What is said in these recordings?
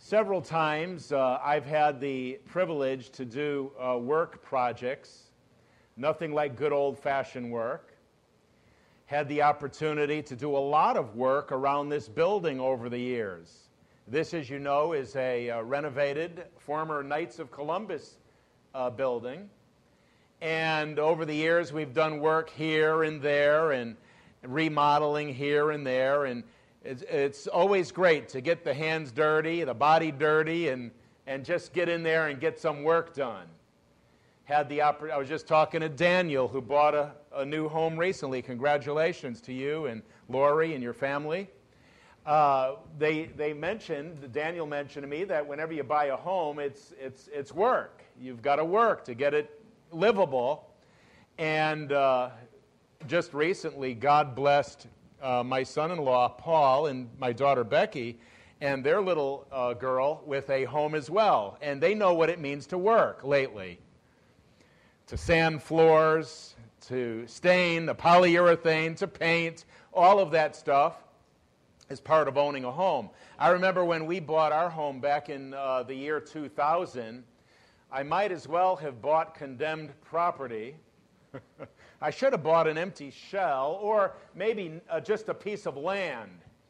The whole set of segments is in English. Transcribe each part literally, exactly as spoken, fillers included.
Several times uh, I've had the privilege to do uh, work projects, nothing like good old-fashioned work. Had the opportunity to do a lot of work around this building over the years. This, as you know, is a uh, renovated former Knights of Columbus uh, building. And over the years we've done work here and there and remodeling here and there, and It's, it's always great to get the hands dirty, the body dirty, and, and just get in there and get some work done. Had the oppor- I was just talking to Daniel, who bought a, a new home recently. Congratulations to you and Lori and your family. Uh, they they mentioned, Daniel mentioned to me, that whenever you buy a home, it's it's it's work. You've got to work to get it livable. And uh, just recently, God blessed Uh, my son-in-law, Paul, and my daughter, Becky, and their little uh, girl with a home as well. And they know what it means to work lately. To sand floors, to stain, the polyurethane, to paint, all of that stuff is part of owning a home. I remember when we bought our home back in uh, the year two thousand, I might as well have bought condemned property. I should have bought an empty shell or maybe uh, just a piece of land.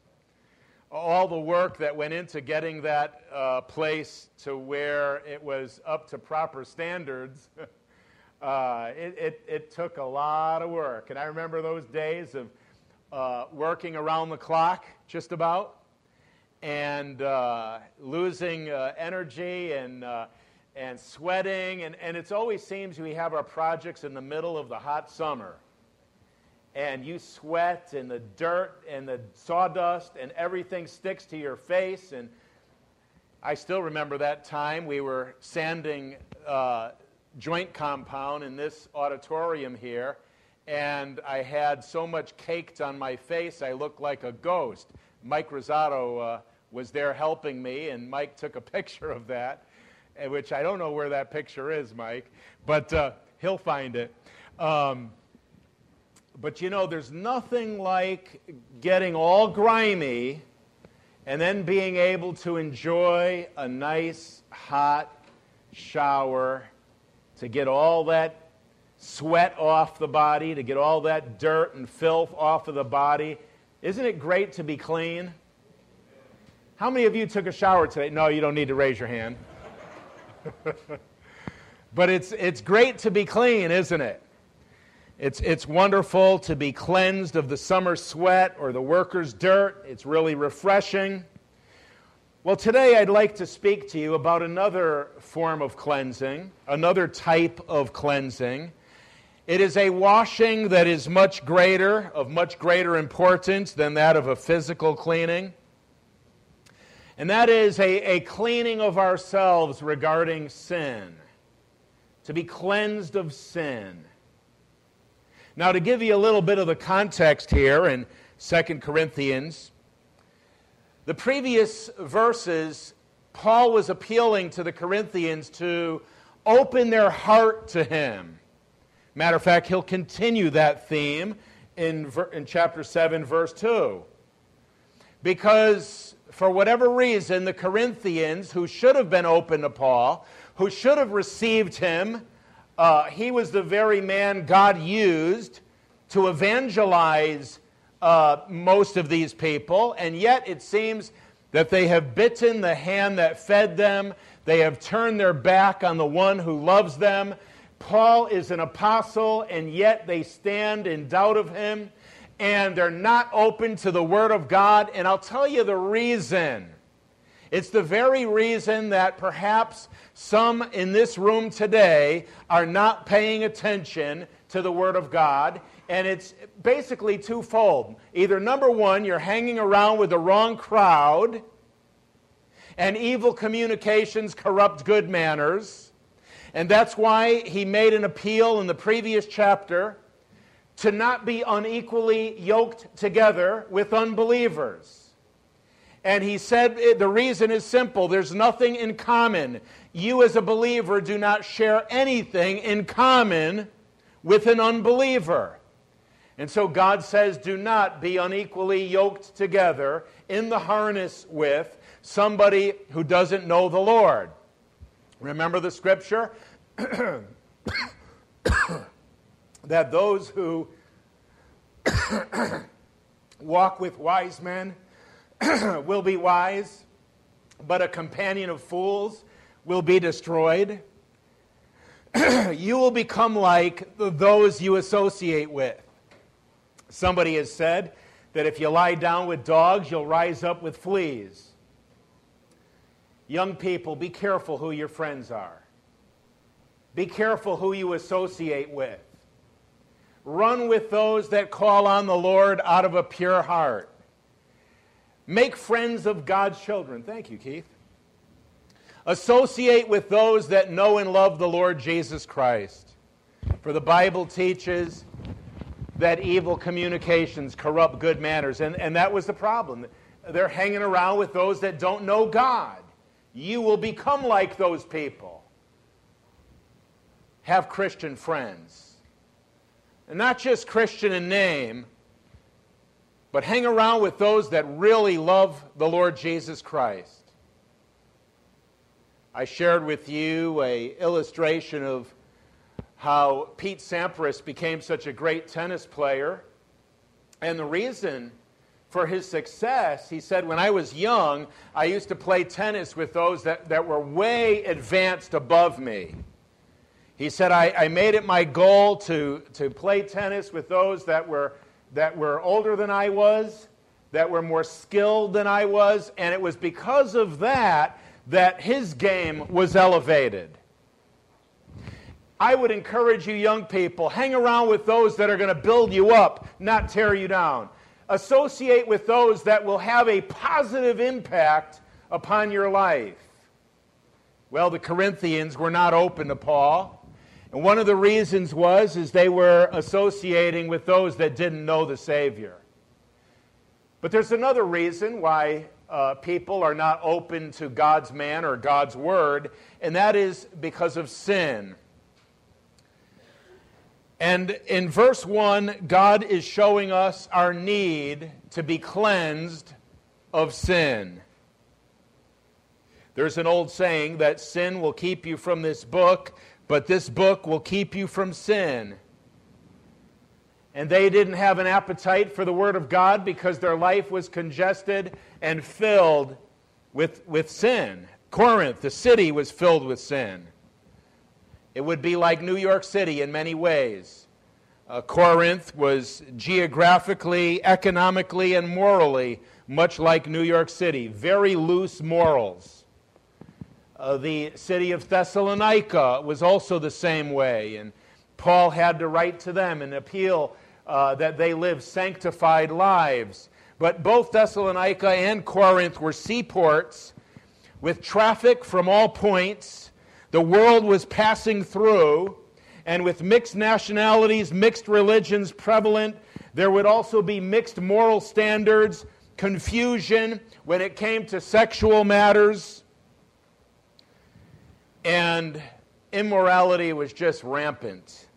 All the work that went into getting that uh, place to where it was up to proper standards, uh, it, it, it took a lot of work. And I remember those days of uh, working around the clock, just about, and uh, losing uh, energy and uh, and sweating, and, and it always seems we have our projects in the middle of the hot summer. And you sweat, and the dirt and the sawdust and everything sticks to your face. And I still remember that time we were sanding uh, joint compound in this auditorium here, and I had so much caked on my face I looked like a ghost. Mike Rosato uh, was there helping me, and Mike took a picture of that, which I don't know where that picture is, Mike, but uh, he'll find it. Um, but you know, there's nothing like getting all grimy and then being able to enjoy a nice hot shower to get all that sweat off the body, to get all that dirt and filth off of the body. Isn't it great to be clean? How many of you took a shower today? No, you don't need to raise your hand. But it's it's great to be clean, isn't it? It's it's wonderful to be cleansed of the summer sweat or the worker's dirt. It's really refreshing. Well, today I'd like to speak to you about another form of cleansing, another type of cleansing. It is a washing that is much greater, of much greater importance than that of a physical cleaning. And that is a, a cleaning of ourselves regarding sin, to be cleansed of sin. Now, to give you a little bit of the context here in Second Corinthians, the previous verses, Paul was appealing to the Corinthians to open their heart to him. Matter of fact, he'll continue that theme in, in chapter seven, verse two. Because for whatever reason, the Corinthians, who should have been open to Paul, who should have received him, uh, he was the very man God used to evangelize uh, most of these people, and yet it seems that they have bitten the hand that fed them. They have turned their back on the one who loves them. Paul is an apostle, and yet they stand in doubt of him. And they're not open to the Word of God. And I'll tell you the reason. It's the very reason that perhaps some in this room today are not paying attention to the Word of God. And it's basically twofold. Either, number one, you're hanging around with the wrong crowd, and evil communications corrupt good manners. And that's why he made an appeal in the previous chapter to not be unequally yoked together with unbelievers. And he said the reason is simple. There's nothing in common. You as a believer do not share anything in common with an unbeliever. And so God says, do not be unequally yoked together in the harness with somebody who doesn't know the Lord. Remember the scripture? That those who walk with wise men will be wise, but a companion of fools will be destroyed. You will become like those you associate with. Somebody has said that if you lie down with dogs, you'll rise up with fleas. Young people, be careful who your friends are. Be careful who you associate with. Run with those that call on the Lord out of a pure heart. Make friends of God's children. Thank you, Keith. Associate with those that know and love the Lord Jesus Christ. For the Bible teaches that evil communications corrupt good manners. And, and that was the problem. They're hanging around with those that don't know God. You will become like those people. Have Christian friends. And not just Christian in name, but hang around with those that really love the Lord Jesus Christ. I shared with you an illustration of how Pete Sampras became such a great tennis player. And the reason for his success, he said, when I was young, I used to play tennis with those that, that were way advanced above me. He said, I, I made it my goal to, to play tennis with those that were, that were older than I was, that were more skilled than I was, and it was because of that that his game was elevated. I would encourage you young people, hang around with those that are going to build you up, not tear you down. Associate with those that will have a positive impact upon your life. Well, the Corinthians were not open to Paul. And one of the reasons was is they were associating with those that didn't know the Savior. But there's another reason why uh, people are not open to God's man or God's word, and that is because of sin. And in verse one, God is showing us our need to be cleansed of sin. There's an old saying that sin will keep you from this book, but this book will keep you from sin. And they didn't have an appetite for the Word of God because their life was congested and filled with, with sin. Corinth, the city, was filled with sin. It would be like New York City in many ways. Uh, Corinth was geographically, economically, and morally much like New York City. Very loose morals. Uh, the city of Thessalonica was also the same way, and Paul had to write to them and appeal uh, that they live sanctified lives. But both Thessalonica and Corinth were seaports with traffic from all points. The world was passing through, and with mixed nationalities, mixed religions prevalent, there would also be mixed moral standards, confusion when it came to sexual matters. And immorality was just rampant.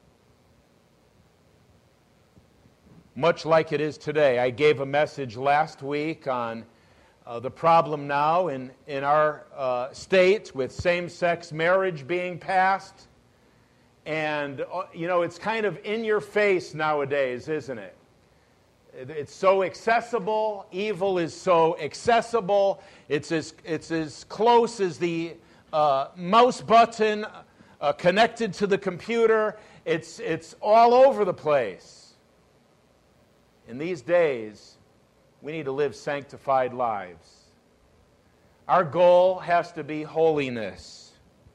Much like it is today. I gave a message last week on uh, the problem now in, in our uh, state with same-sex marriage being passed. And, uh, you know, it's kind of in your face nowadays, isn't it? It's so accessible. Evil is so accessible. It's as, it's as close as the Uh, mouse button uh, connected to the computer. It's, it's all over the place. In these days, we need to live sanctified lives. Our goal has to be holiness.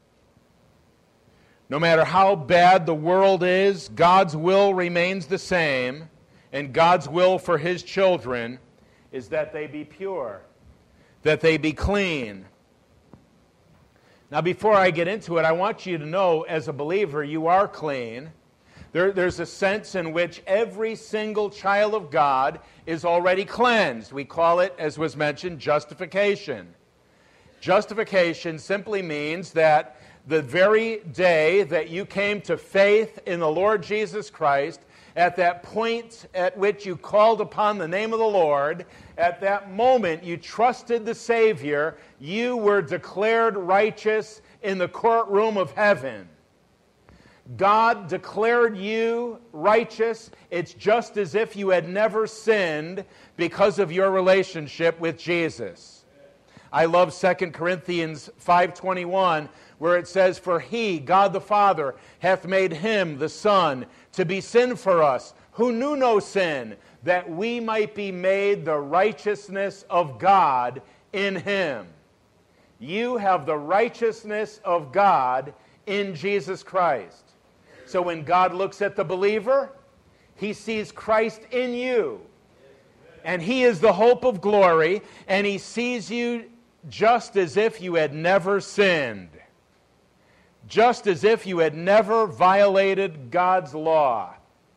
No matter how bad the world is, God's will remains the same, and God's will for His children is that they be pure, that they be clean. Now, before I get into it, I want you to know, as a believer, you are clean. There, there's a sense in which every single child of God is already cleansed. We call it, as was mentioned, justification. Justification simply means that the very day that you came to faith in the Lord Jesus Christ At that point at which you called upon the name of the Lord, at that moment you trusted the Savior, you were declared righteous in the courtroom of heaven. God declared you righteous. It's just as if you had never sinned because of your relationship with Jesus. I love Second Corinthians five twenty-one, where it says, "For he, God the Father, hath made him, the Son, to be sin for us, who knew no sin, that we might be made the righteousness of God in him." You have the righteousness of God in Jesus Christ. So when God looks at the believer, he sees Christ in you. And he is the hope of glory, and he sees you just as if you had never sinned. Just as if you had never violated God's law.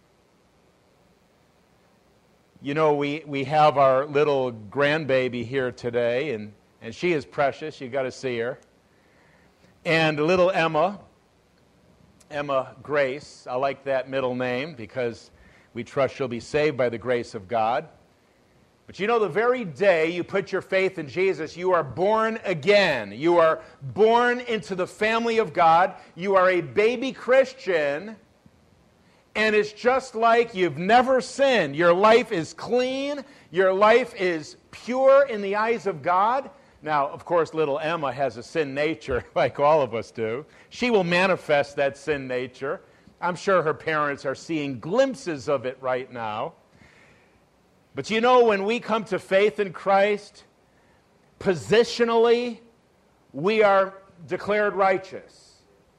You know, we, we have our little grandbaby here today, and, and she is precious. You've got to see her. And little Emma, Emma Grace, I like that middle name because we trust she'll be saved by the grace of God. But you know, the very day you put your faith in Jesus, you are born again. You are born into the family of God. You are a baby Christian, and it's just like you've never sinned. Your life is clean. Your life is pure in the eyes of God. Now, of course, little Emma has a sin nature, like all of us do. She will manifest that sin nature. I'm sure her parents are seeing glimpses of it right now. But you know, when we come to faith in Christ, positionally, we are declared righteous.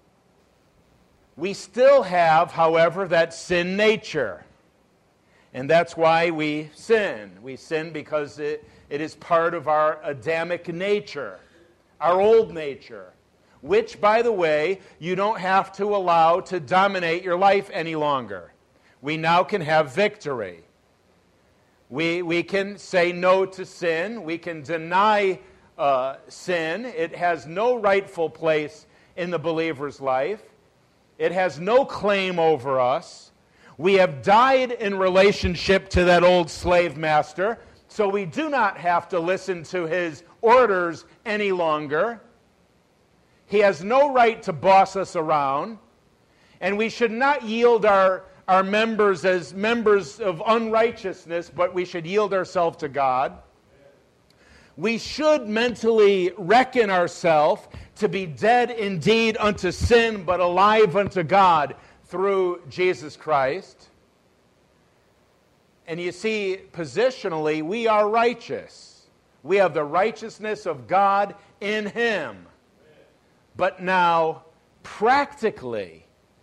We still have, however, that sin nature. And that's why we sin. We sin because it, it is part of our Adamic nature, our old nature, which, by the way, you don't have to allow to dominate your life any longer. We now can have victory. We, we can say no to sin. We can deny uh, sin. It has no rightful place in the believer's life. It has no claim over us. We have died in relationship to that old slave master, so we do not have to listen to his orders any longer. He has no right to boss us around, and we should not yield our, our members as members of unrighteousness, but we should yield ourselves to God. We should mentally reckon ourselves to be dead indeed unto sin, but alive unto God through Jesus Christ. And you see, positionally, we are righteous. We have the righteousness of God in Him. But now, practically,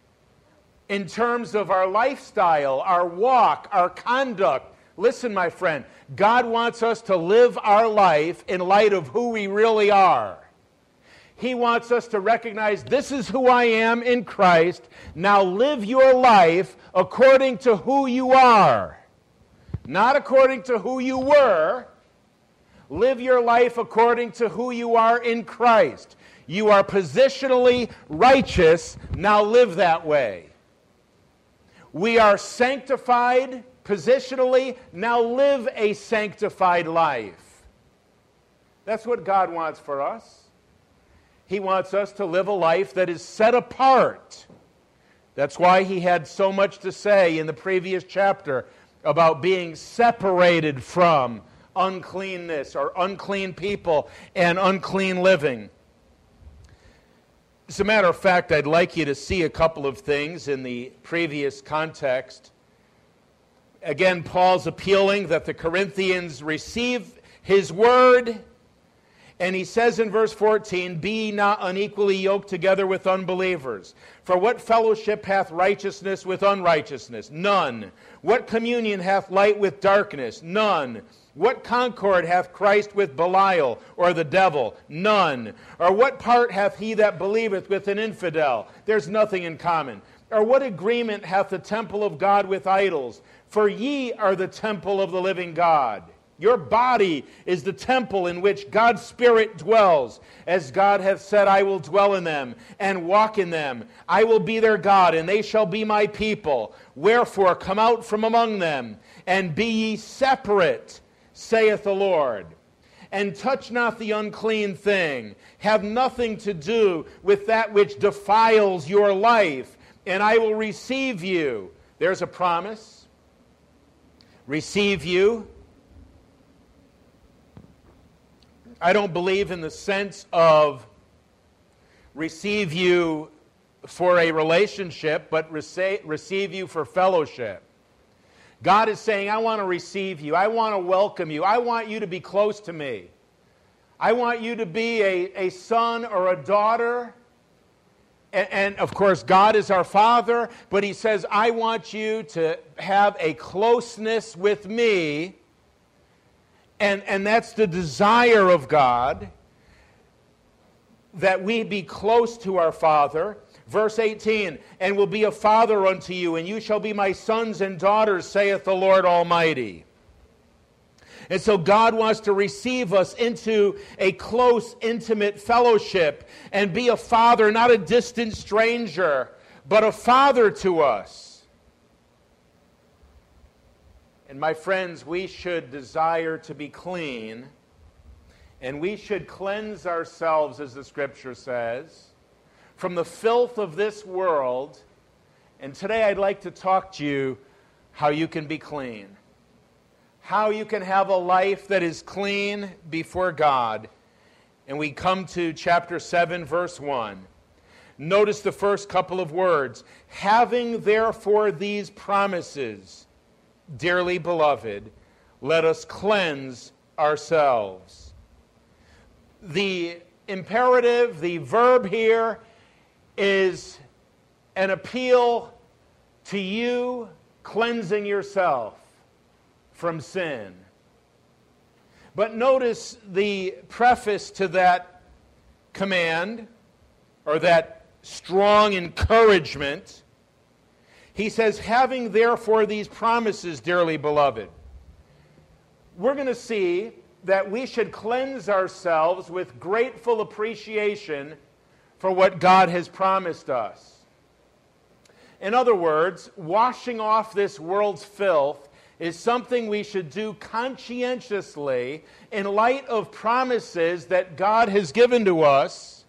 in terms of our lifestyle, our walk, our conduct, listen, my friend, God wants us to live our life in light of who we really are. He wants us to recognize, this is who I am in Christ. Now live your life according to who you are. Not according to who you were. Live your life according to who you are in Christ. You are positionally righteous. Now live that way. We are sanctified positionally. Now live a sanctified life. That's what God wants for us. He wants us to live a life that is set apart. That's why he had so much to say in the previous chapter about being separated from uncleanness or unclean people and unclean living. As a matter of fact, I'd like you to see a couple of things in the previous context. Again, Paul's appealing that the Corinthians receive his word. And he says in verse fourteen, "Be ye not unequally yoked together with unbelievers. For what fellowship hath righteousness with unrighteousness? None. What communion hath light with darkness? None. What concord hath Christ with Belial, or the devil? None. Or what part hath he that believeth with an infidel? There's nothing in common. Or what agreement hath the temple of God with idols? For ye are the temple of the living God." Your body is the temple in which God's Spirit dwells. As God hath said, I will dwell in them and walk in them. I will be their God, and they shall be my people. Wherefore, come out from among them, and be ye separate, saith the Lord. And touch not the unclean thing. Have nothing to do with that which defiles your life, and I will receive you. There's a promise. Receive you. I don't believe in the sense of receive you for a relationship, but receive, receive you for fellowship. God is saying, I want to receive you. I want to welcome you. I want you to be close to me. I want you to be a, a son or a daughter. And, and of course, God is our Father, but He says, I want you to have a closeness with me. And, and that's the desire of God, that we be close to our Father. Verse eighteen, and will be a father unto you, and you shall be my sons and daughters, saith the Lord Almighty. And so God wants to receive us into a close, intimate fellowship and be a father, not a distant stranger, but a father to us. And my friends, we should desire to be clean, and we should cleanse ourselves, as the Scripture says, from the filth of this world. And today I'd like to talk to you how you can be clean, how you can have a life that is clean before God. And we come to chapter seven, verse one. Notice the first couple of words. Having therefore these promises, dearly beloved, let us cleanse ourselves. The imperative, the verb here, is an appeal to you cleansing yourself from sin. But notice the preface to that command, or that strong encouragement. He says, having therefore these promises, dearly beloved. We're going to see that we should cleanse ourselves with grateful appreciation for what God has promised us. In other words, washing off this world's filth is something we should do conscientiously in light of promises that God has given to us.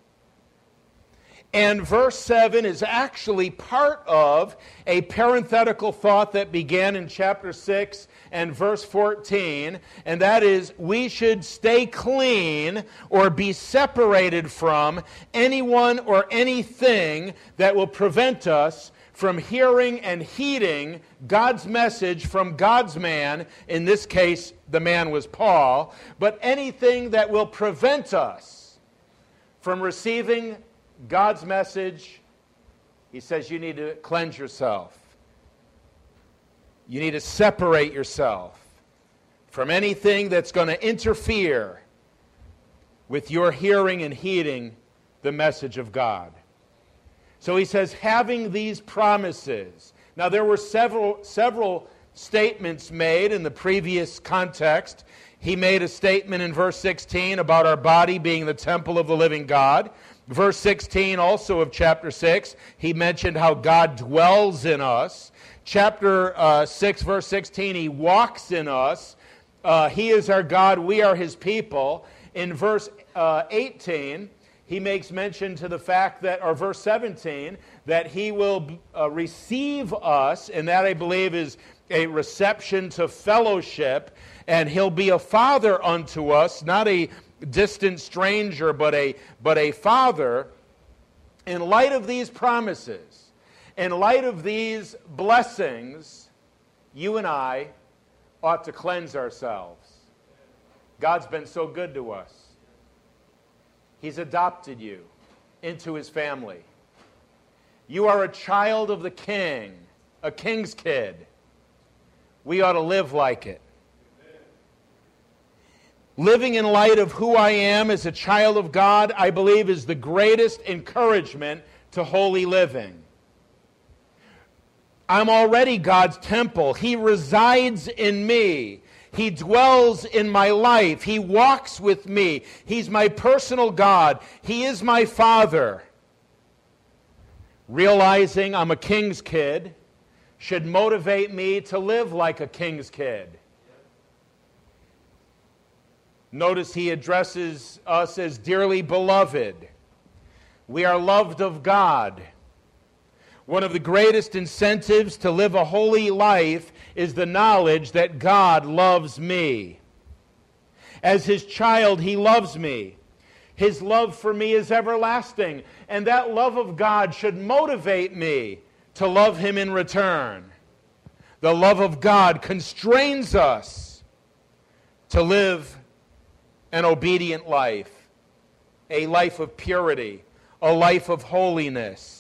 And verse seven is actually part of a parenthetical thought that began in chapter six and verse fourteen, and that is, we should stay clean or be separated from anyone or anything that will prevent us from hearing and heeding God's message from God's man. In this case, the man was Paul, but anything that will prevent us from receiving God's message. He says you need to cleanse yourself. You need to separate yourself from anything that's going to interfere with your hearing and heeding the message of God. So he says, having these promises. Now there were several, several statements made in the previous context. He made a statement in verse sixteen about our body being the temple of the living God. Verse sixteen also of chapter six, he mentioned how God dwells in us. Chapter uh, six, verse sixteen, he walks in us. Uh, he is our God, we are his people. In verse uh, eighteen, he makes mention to the fact that, or verse seventeen, that he will uh, receive us, and that I believe is a reception to fellowship, and he'll be a father unto us, not a distant stranger, but a, but a father. In light of these promises, in light of these blessings, you and I ought to cleanse ourselves. God's been so good to us. He's adopted you into his family. You are a child of the king, a king's kid. We ought to live like it. Living in light of who I am as a child of God, I believe, is the greatest encouragement to holy living. I'm already God's temple. He resides in me. He dwells in my life. He walks with me. He's my personal God. He is my Father. Realizing I'm a king's kid should motivate me to live like a king's kid. Notice he addresses us as dearly beloved. We are loved of God. One of the greatest incentives to live a holy life is the knowledge that God loves me. As his child, he loves me. His love for me is everlasting, and that love of God should motivate me to love him in return. The love of God constrains us to live an obedient life, a life of purity, a life of holiness.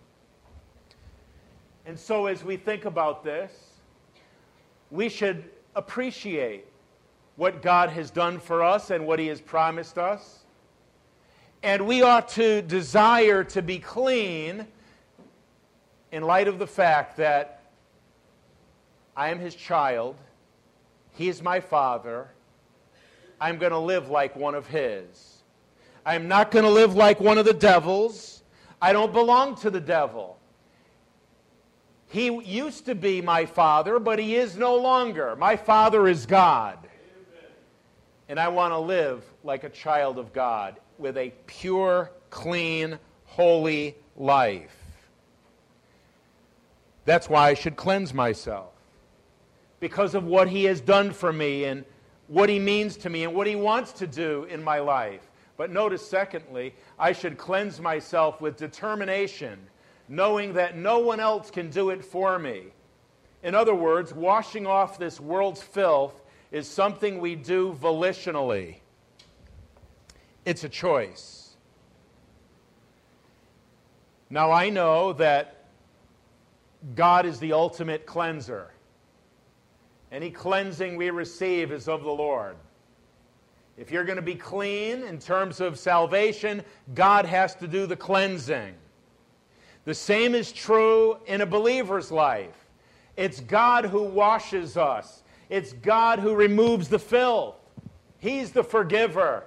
And so as we think about this, we should appreciate what God has done for us and what he has promised us. And we ought to desire to be clean in light of the fact that I am his child, he is my Father, I'm going to live like one of his. I'm not going to live like one of the devils. I don't belong to the devil. He used to be my Father, but he is no longer. My Father is God. Amen. And I want to live like a child of God with a pure, clean, holy life. That's why I should cleanse myself. Because of what he has done for me and what he means to me and what he wants to do in my life. But notice, secondly, I should cleanse myself with determination, knowing that no one else can do it for me. In other words, washing off this world's filth is something we do volitionally. It's a choice. Now, I know that God is the ultimate cleanser. Any cleansing we receive is of the Lord. If you're going to be clean in terms of salvation, God has to do the cleansing. The same is true in a believer's life. It's God who washes us. It's God who removes the filth. He's the forgiver.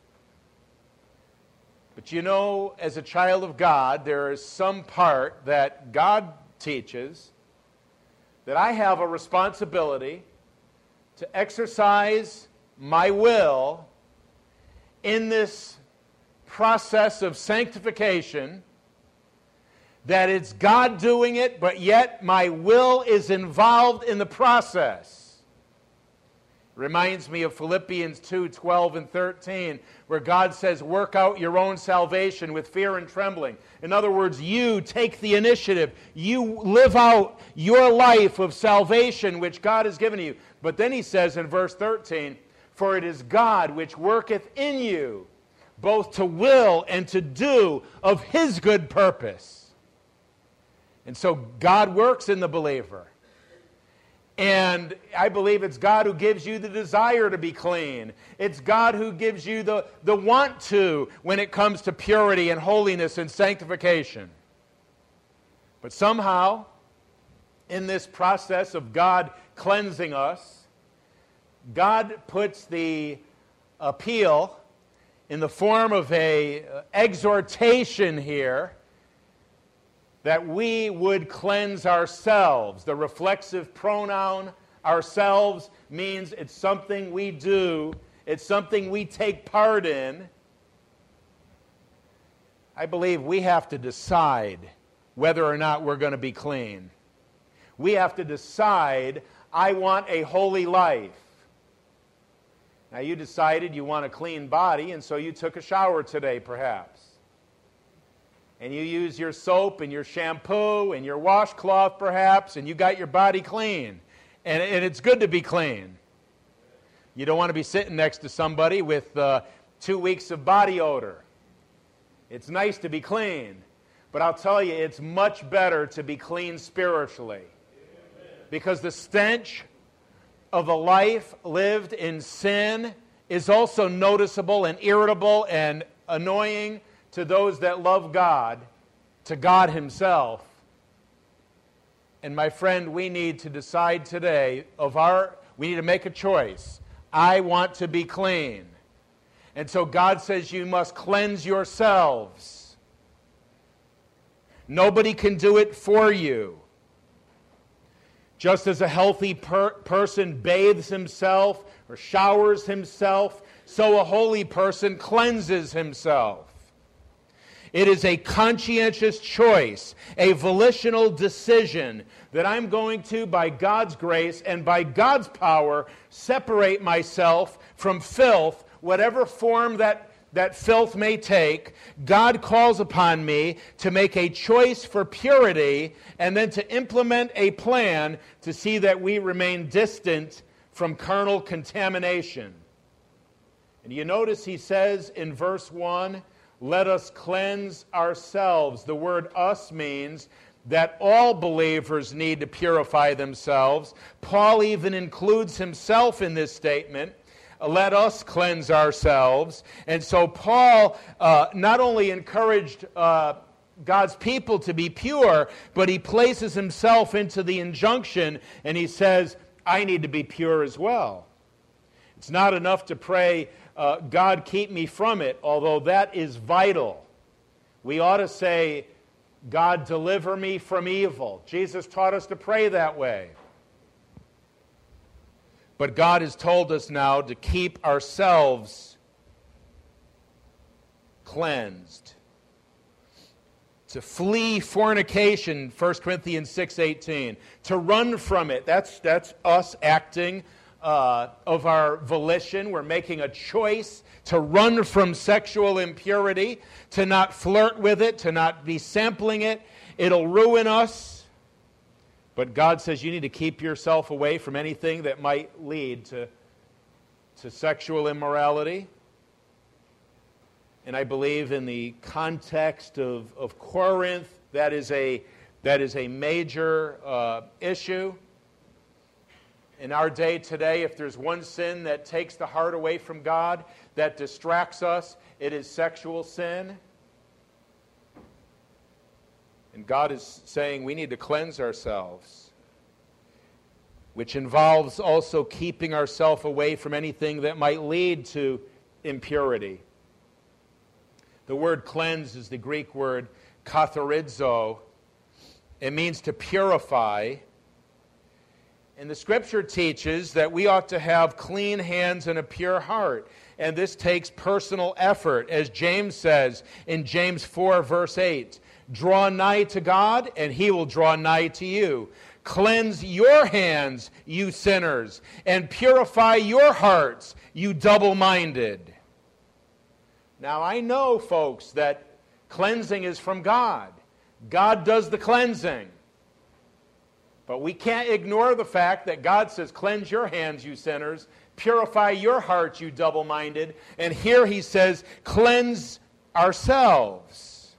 But you know, as a child of God, there is some part that God teaches that I have a responsibility to exercise my will in this process of sanctification, that it's God doing it, but yet my will is involved in the process. Reminds me of Philippians two, twelve and thirteen, where God says, work out your own salvation with fear and trembling. In other words, you take the initiative. You live out your life of salvation which God has given you. But then he says in verse thirteen, for it is God which worketh in you, both to will and to do of his good purpose. And so God works in the believer. And I believe it's God who gives you the desire to be clean. It's God who gives you the, the want to when it comes to purity and holiness and sanctification. But somehow, in this process of God cleansing us, God puts the appeal in the form of an exhortation here that we would cleanse ourselves. The reflexive pronoun ourselves means it's something we do, it's something we take part in. I believe we have to decide whether or not we're going to be clean. We have to decide, I want a holy life. Now you decided you want a clean body, and so you took a shower today perhaps. And you use your soap and your shampoo and your washcloth perhaps, and you got your body clean. And, and it's good to be clean. You don't want to be sitting next to somebody with uh, two weeks of body odor. It's nice to be clean. But I'll tell you, it's much better to be clean spiritually. Because the stench of a life lived in sin is also noticeable and irritable and annoying to those that love God, to God himself. And my friend, we need to decide today of our We need to make a choice. I want to be clean. And so God says you must cleanse yourselves. Nobody can do it for you. Just as a healthy per- person bathes himself or showers himself, so a holy person cleanses himself. It is a conscientious choice, a volitional decision that I'm going to, by God's grace and by God's power, separate myself from filth, whatever form that, that filth may take. God calls upon me to make a choice for purity and then to implement a plan to see that we remain distant from carnal contamination. And you notice he says in verse one, let us cleanse ourselves. The word us means that all believers need to purify themselves. Paul even includes himself in this statement. Let us cleanse ourselves. And so Paul uh, not only encouraged uh, God's people to be pure, but he places himself into the injunction and he says, I need to be pure as well. It's not enough to pray, uh, God, keep me from it, although that is vital. We ought to say, God, deliver me from evil. Jesus taught us to pray that way. But God has told us now to keep ourselves cleansed. To flee fornication, First Corinthians six eighteen. To run from it. That's, that's us acting uh, of our volition. We're making a choice to run from sexual impurity, to not flirt with it, to not be sampling it. It'll ruin us. But God says you need to keep yourself away from anything that might lead to, to sexual immorality. And I believe in the context of, of Corinth, that is a, that is a major uh, issue. In our day today, if there's one sin that takes the heart away from God, that distracts us, it is sexual sin. And God is saying we need to cleanse ourselves, which involves also keeping ourselves away from anything that might lead to impurity. The word cleanse is the Greek word katharizo. It means to purify. And the Scripture teaches that we ought to have clean hands and a pure heart. And this takes personal effort, as James says in James four, verse eight. Draw nigh to God, and he will draw nigh to you. Cleanse your hands, you sinners, and purify your hearts, you double-minded. Now, I know, folks, that cleansing is from God. God does the cleansing. But we can't ignore the fact that God says, cleanse your hands, you sinners, purify your hearts, you double-minded. And here he says, cleanse ourselves.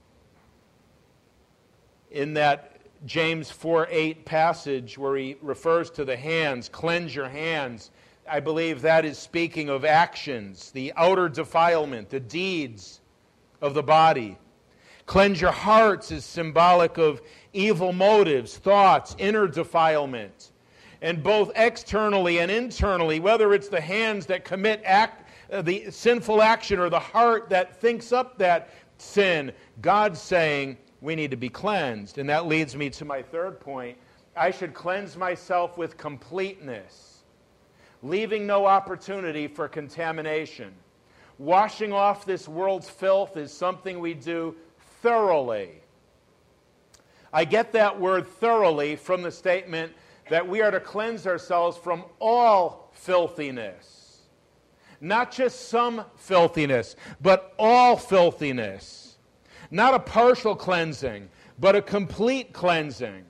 In that James four eight passage where he refers to the hands, cleanse your hands, I believe that is speaking of actions, the outer defilement, the deeds of the body. Cleanse your hearts is symbolic of evil motives, thoughts, inner defilement. And both externally and internally, whether it's the hands that commit act, uh, the sinful action or the heart that thinks up that sin, God's saying we need to be cleansed. And that leads me to my third point. I should cleanse myself with completeness, leaving no opportunity for contamination. Washing off this world's filth is something we do thoroughly. I get that word thoroughly from the statement that we are to cleanse ourselves from all filthiness. Not just some filthiness, but all filthiness. Not a partial cleansing, but a complete cleansing.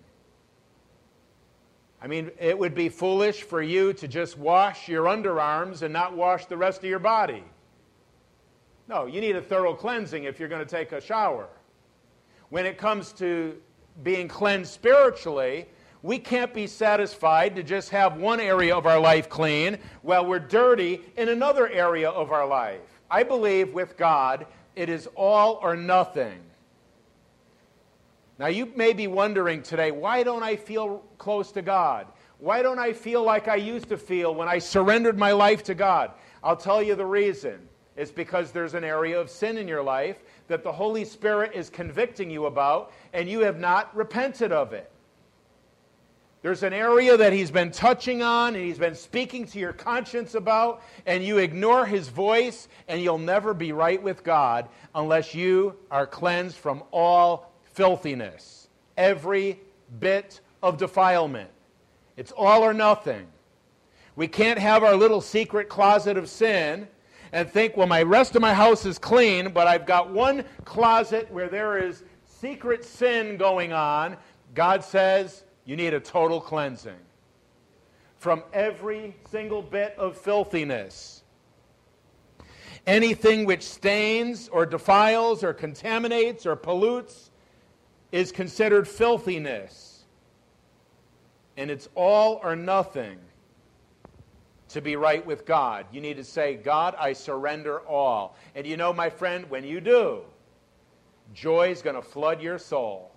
I mean, it would be foolish for you to just wash your underarms and not wash the rest of your body. No, you need a thorough cleansing if you're going to take a shower. When it comes to being cleansed spiritually, we can't be satisfied to just have one area of our life clean while we're dirty in another area of our life. I believe with God, it is all or nothing. Now, you may be wondering today, why don't I feel close to God? Why don't I feel like I used to feel when I surrendered my life to God? I'll tell you the reason. It's because there's an area of sin in your life that the Holy Spirit is convicting you about, and you have not repented of it. There's an area that He's been touching on, and He's been speaking to your conscience about, and you ignore His voice, and you'll never be right with God unless you are cleansed from all filthiness. Every bit of defilement. It's all or nothing. We can't have our little secret closet of sin and think, well, my rest of my house is clean, but I've got one closet where there is secret sin going on. God says you need a total cleansing from every single bit of filthiness. Anything which stains or defiles or contaminates or pollutes is considered filthiness. And it's all or nothing to be right with God. You need to say, God, I surrender all. And you know, my friend, when you do, joy is going to flood your soul.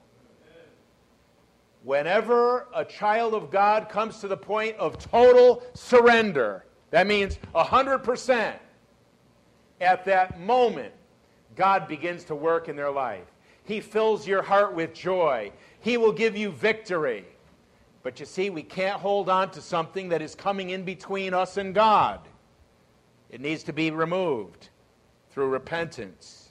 Whenever a child of God comes to the point of total surrender, that means one hundred percent, at that moment, God begins to work in their life. He fills your heart with joy. He will give you victory. But you see, we can't hold on to something that is coming in between us and God. It needs to be removed through repentance.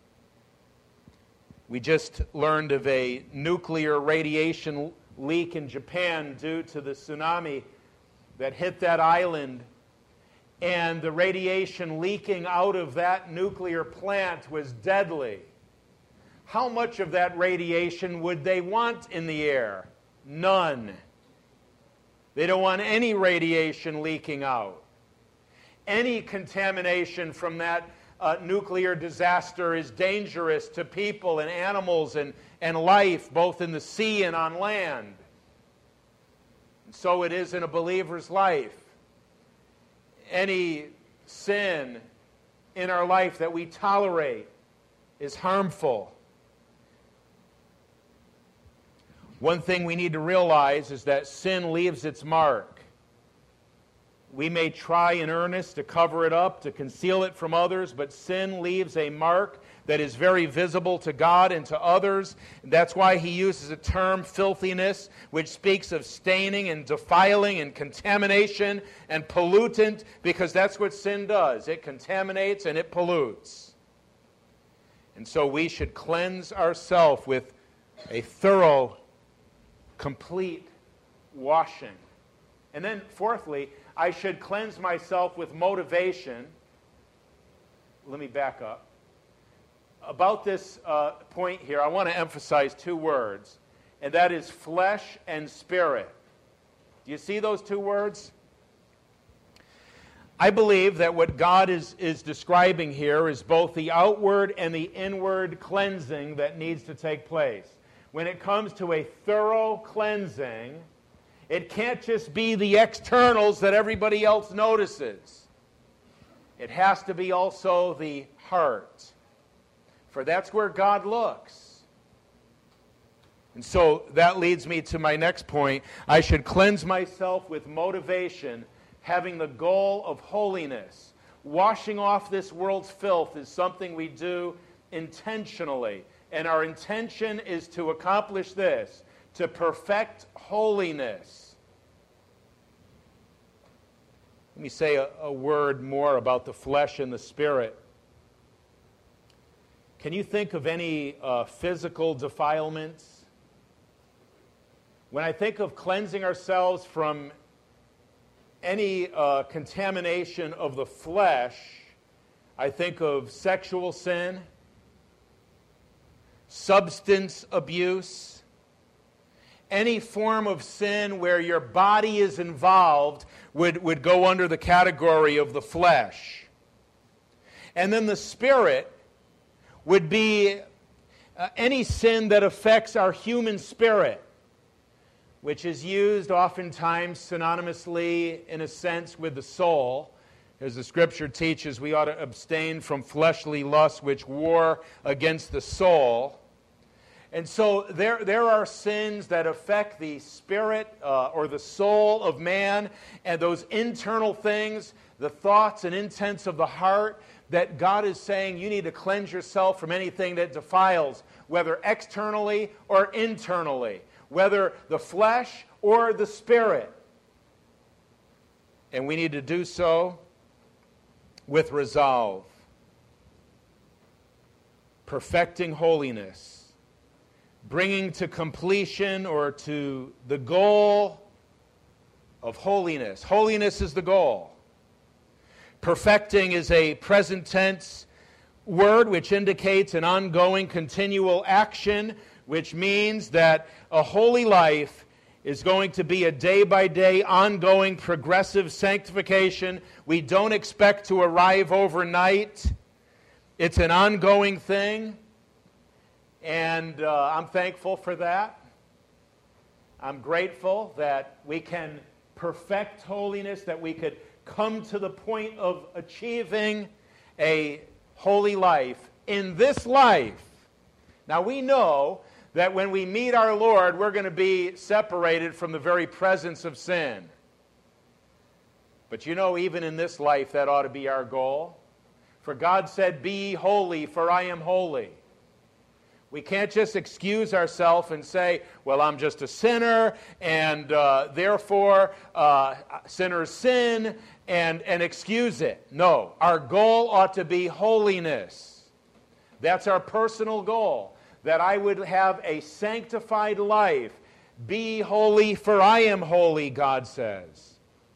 We just learned of a nuclear radiation leak in Japan due to the tsunami that hit that island. And the radiation leaking out of that nuclear plant was deadly. How much of that radiation would they want in the air? None. They don't want any radiation leaking out. Any contamination from that uh, nuclear disaster is dangerous to people and animals and, and life, both in the sea and on land. And so it is in a believer's life. Any sin in our life that we tolerate is harmful. One thing we need to realize is that sin leaves its mark. We may try in earnest to cover it up, to conceal it from others, but sin leaves a mark that is very visible to God and to others. That's why he uses a term, filthiness, which speaks of staining and defiling and contamination and pollutant, because that's what sin does. It contaminates and it pollutes. And so we should cleanse ourselves with a thorough, complete washing. And then, fourthly, I should cleanse myself with motivation. Let me back up. About this uh, point here, I want to emphasize two words, and that is flesh and spirit. Do you see those two words? I believe that what God is, is describing here is both the outward and the inward cleansing that needs to take place. When it comes to a thorough cleansing, it can't just be the externals that everybody else notices. It has to be also the heart, for that's where God looks. And so that leads me to my next point. I should cleanse myself with motivation, having the goal of holiness. Washing off this world's filth is something we do intentionally. And our intention is to accomplish this, to perfect holiness. Let me say a, a word more about the flesh and the spirit. Can you think of any uh, physical defilements? When I think of cleansing ourselves from any uh, contamination of the flesh, I think of sexual sin, substance abuse, any form of sin where your body is involved would, would go under the category of the flesh. And then the spirit would be uh, any sin that affects our human spirit, which is used oftentimes synonymously, in a sense, with the soul. As the Scripture teaches, we ought to abstain from fleshly lusts which war against the soul. And so there, there are sins that affect the spirit uh, or the soul of man, and those internal things, the thoughts and intents of the heart, that God is saying you need to cleanse yourself from anything that defiles, whether externally or internally, whether the flesh or the spirit. And we need to do so with resolve. Perfecting holiness, bringing to completion or to the goal of holiness. Holiness is the goal. Perfecting is a present tense word which indicates an ongoing, continual action, which means that a holy life is going to be a day-by-day, ongoing, progressive sanctification. We don't expect to arrive overnight. It's an ongoing thing, and uh, I'm thankful for that. I'm grateful that we can perfect holiness, that we could come to the point of achieving a holy life in this life. Now, we know that when we meet our Lord, we're going to be separated from the very presence of sin. But you know, even in this life, that ought to be our goal. For God said, "Be ye holy, for I am holy." We can't just excuse ourselves and say, well, I'm just a sinner, and uh, therefore uh, sinners sin, and, and excuse it. No, our goal ought to be holiness. That's our personal goal, that I would have a sanctified life. Be holy, for I am holy, God says.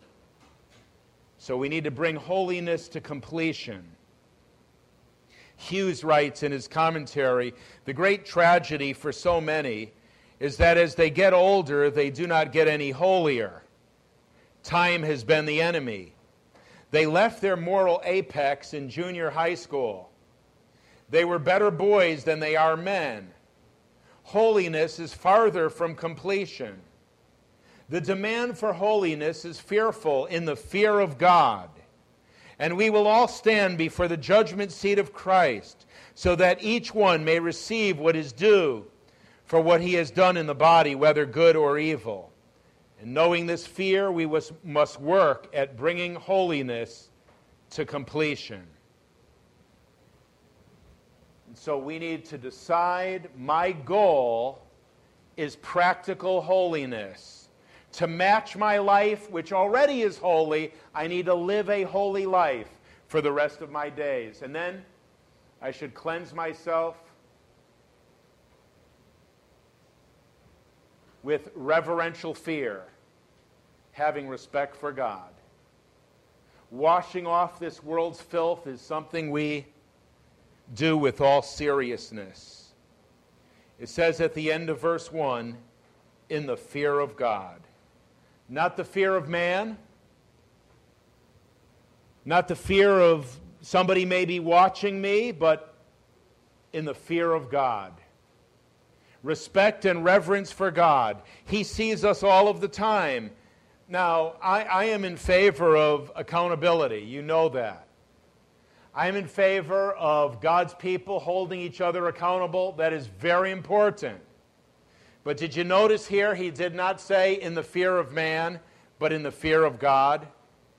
So we need to bring holiness to completion. Hughes writes in his commentary, the great tragedy for so many is that as they get older, they do not get any holier. Time has been the enemy. They left their moral apex in junior high school. They were better boys than they are men. Holiness is farther from completion. The demand for holiness is fearful in the fear of God. And we will all stand before the judgment seat of Christ, so that each one may receive what is due for what he has done in the body, whether good or evil. And knowing this fear, we must work at bringing holiness to completion. And so we need to decide, my goal is practical holiness. To match my life, which already is holy, I need to live a holy life for the rest of my days. And then I should cleanse myself with reverential fear, having respect for God. Washing off this world's filth is something we do with all seriousness. It says at the end of verse one, in the fear of God. Not the fear of man, not the fear of somebody maybe watching me, but in the fear of God. Respect and reverence for God. He sees us all of the time. Now, I, I am in favor of accountability. You know that. I am in favor of God's people holding each other accountable. That is very important. But did you notice here, he did not say in the fear of man, but in the fear of God?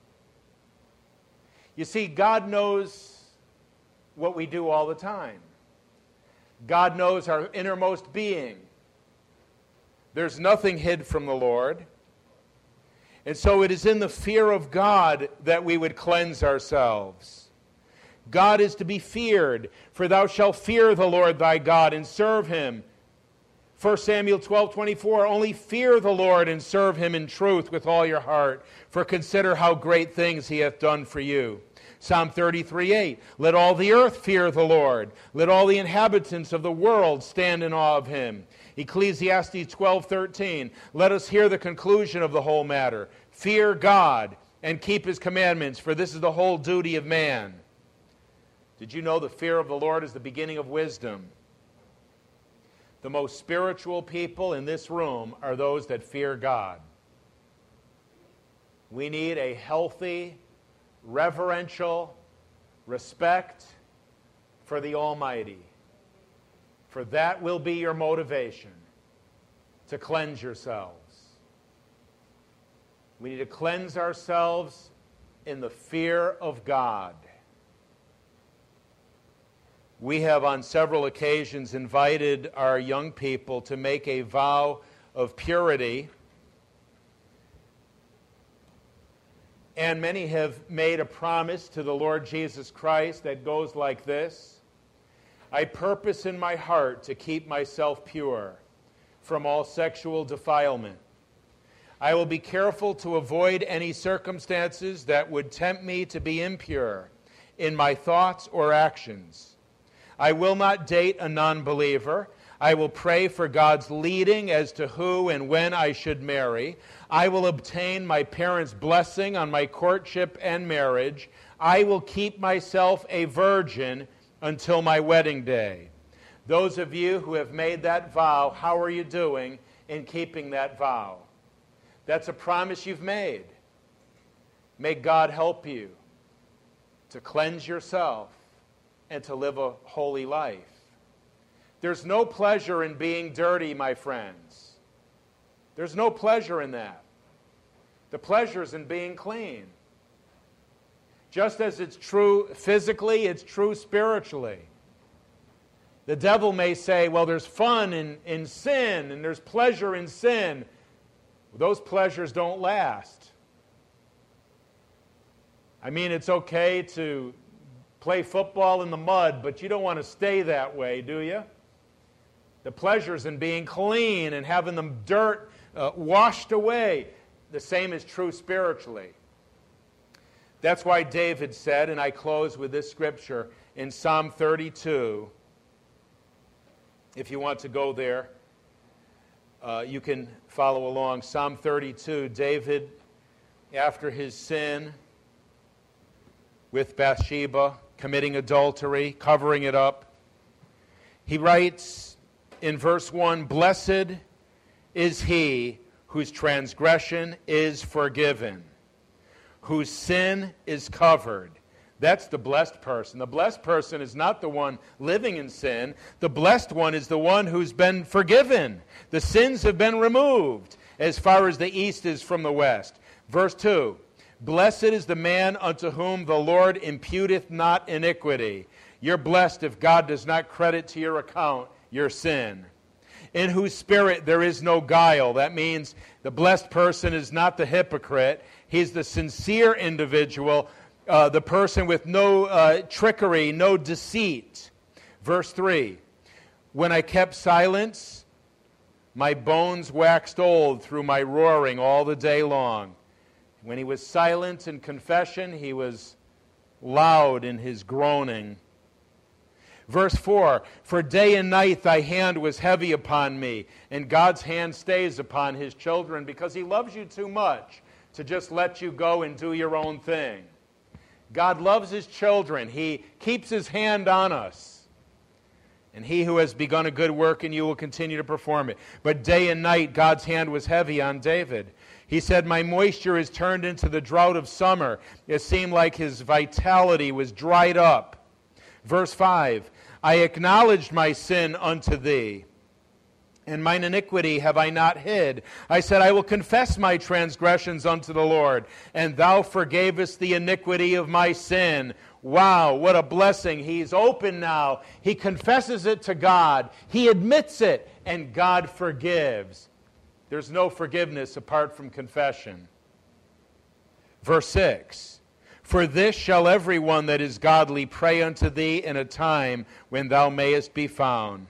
You see, God knows what we do all the time. God knows our innermost being. There's nothing hid from the Lord. And so it is in the fear of God that we would cleanse ourselves. God is to be feared, for thou shalt fear the Lord thy God and serve him. First Samuel twelve twenty-four, only fear the Lord and serve him in truth with all your heart, for consider how great things he hath done for you. Psalm thirty-three eight, let all the earth fear the Lord. Let all the inhabitants of the world stand in awe of him. Ecclesiastes twelve thirteen, let us hear the conclusion of the whole matter. Fear God and keep his commandments, for this is the whole duty of man. Did you know the fear of the Lord is the beginning of wisdom? The most spiritual people in this room are those that fear God. We need a healthy, reverential respect for the Almighty, For that will be your motivation, to cleanse yourselves. We need to cleanse ourselves in the fear of God. We have on several occasions invited our young people to make a vow of purity, and many have made a promise to the Lord Jesus Christ that goes like this: I purpose in my heart to keep myself pure from all sexual defilement. I will be careful to avoid any circumstances that would tempt me to be impure in my thoughts or actions. I will not date a non-believer. I will pray for God's leading as to who and when I should marry. I will obtain my parents' blessing on my courtship and marriage. I will keep myself a virgin until my wedding day. Those of you who have made that vow, how are you doing in keeping that vow? That's a promise you've made. May God help you to cleanse yourself and to live a holy life. There's no pleasure in being dirty, my friends. There's no pleasure in that. The pleasure is in being clean. Just as it's true physically, it's true spiritually. The devil may say, well, there's fun in, in sin, and there's pleasure in sin. Those pleasures don't last. I mean, it's okay to play football in the mud, but you don't want to stay that way, do you? The pleasures in being clean and having the dirt uh, washed away. The same is true spiritually. That's why David said, and I close with this scripture in Psalm thirty-two. If you want to go there, uh, you can follow along. Psalm thirty-two, David, after his sin with Bathsheba, committing adultery, covering it up, he writes in verse one, Blessed is he whose transgression is forgiven, whose sin is covered. That's the blessed person. The blessed person is not the one living in sin. The blessed one is the one who's been forgiven. The sins have been removed as far as the east is from the west. Verse two, Blessed is the man unto whom the Lord imputeth not iniquity. You're blessed if God does not credit to your account your sin. In whose spirit there is no guile. That means the blessed person is not the hypocrite. He's the sincere individual, uh, the person with no uh, trickery, no deceit. Verse three, When I kept silence, my bones waxed old through my roaring all the day long. When he was silent in confession, he was loud in his groaning. Verse four, For day and night thy hand was heavy upon me. And God's hand stays upon his children because he loves you too much to just let you go and do your own thing. God loves his children. He keeps his hand on us. And he who has begun a good work in you will continue to perform it. But day and night God's hand was heavy on David. He said, My moisture is turned into the drought of summer. It seemed like his vitality was dried up. Verse five, I acknowledged my sin unto thee, and mine iniquity have I not hid. I said, I will confess my transgressions unto the Lord, and thou forgavest the iniquity of my sin. Wow, what a blessing. He's open now. He confesses it to God. He admits it, and God forgives. There's no forgiveness apart from confession. Verse six, For this shall every one that is godly pray unto thee in a time when thou mayest be found.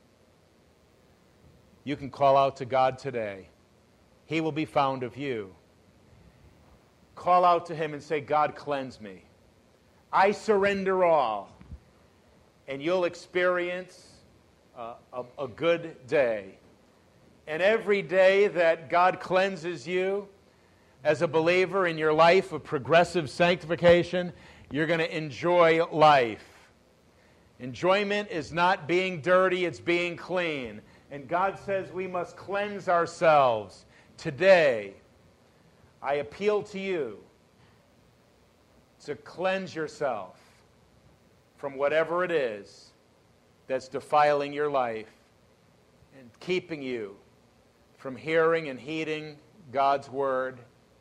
You can call out to God today. He will be found of you. Call out to him and say, God, cleanse me. I surrender all. And you'll experience uh, a, a good day. And every day that God cleanses you as a believer in your life of progressive sanctification, you're going to enjoy life. Enjoyment is not being dirty, it's being clean. And God says we must cleanse ourselves. Today, I appeal to you to cleanse yourself from whatever it is that's defiling your life and keeping you from hearing and heeding God's word